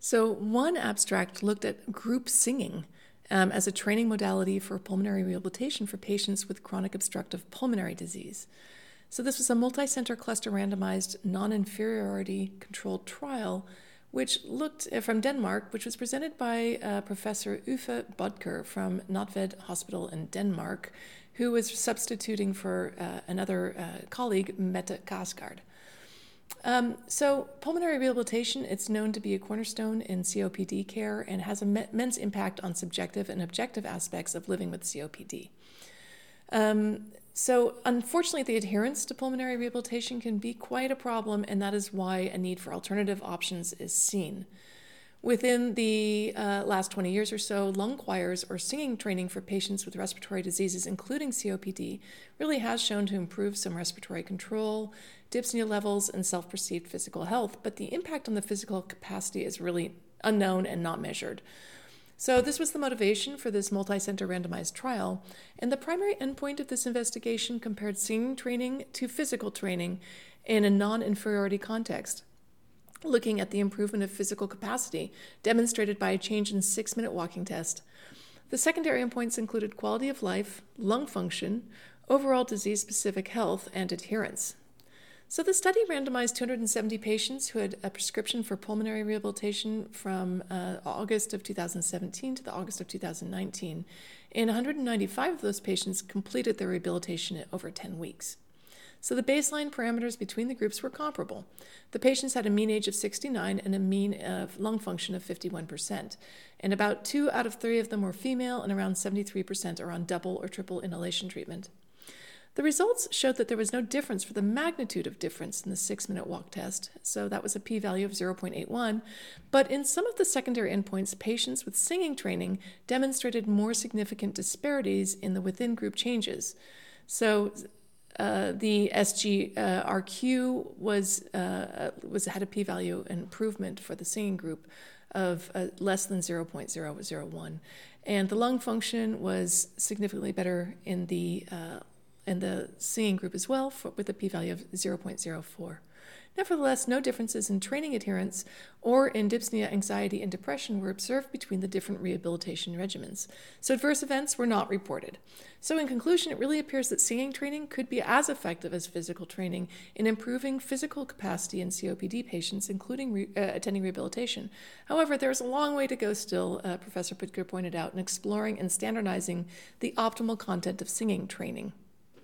So, one abstract looked at group singing as a training modality for pulmonary rehabilitation for patients with chronic obstructive pulmonary disease. So, this was a multi-center cluster randomized non-inferiority controlled trial which looked from Denmark, which was presented by Professor Uffe Bodker from Notved Hospital in Denmark, who was substituting for another colleague, Mette Kaskard. So pulmonary rehabilitation, it's known to be a cornerstone in COPD care and has an immense impact on subjective and objective aspects of living with COPD. So unfortunately, the adherence to pulmonary rehabilitation can be quite a problem, and that is why a need for alternative options is seen. Within the last 20 years or so, lung choirs or singing training for patients with respiratory diseases, including COPD, really has shown to improve some respiratory control, dyspnea levels, and self-perceived physical health, but the impact on the physical capacity is really unknown and not measured. So this was the motivation for this multi-center randomized trial, and the primary endpoint of this investigation compared singing training to physical training in a non-inferiority context, looking at the improvement of physical capacity demonstrated by a change in 6-minute walking test. The secondary endpoints included quality of life, lung function, overall disease-specific health, and adherence. So the study randomized 270 patients who had a prescription for pulmonary rehabilitation from August of 2017 to the August of 2019, and 195 of those patients completed their rehabilitation at over 10 weeks. So the baseline parameters between the groups were comparable. The patients had a mean age of 69 and a mean of lung function of 51%. And about 2 out of 3 of them were female, and around 73% are on double or triple inhalation treatment. The results showed that there was no difference for the magnitude of difference in the 6-minute walk test, so that was a p-value of 0.81, but in some of the secondary endpoints, patients with singing training demonstrated more significant disparities in the within-group changes. So the SGRQ had a p-value improvement for the singing group of less than 0.001, and the lung function was significantly better in the singing group as well, with a p-value of 0.04. Nevertheless, no differences in training adherence or in dyspnea, anxiety, and depression were observed between the different rehabilitation regimens. So adverse events were not reported. So in conclusion, it really appears that singing training could be as effective as physical training in improving physical capacity in COPD patients, including attending rehabilitation. However, there's a long way to go still, Professor Bodker pointed out, in exploring and standardizing the optimal content of singing training.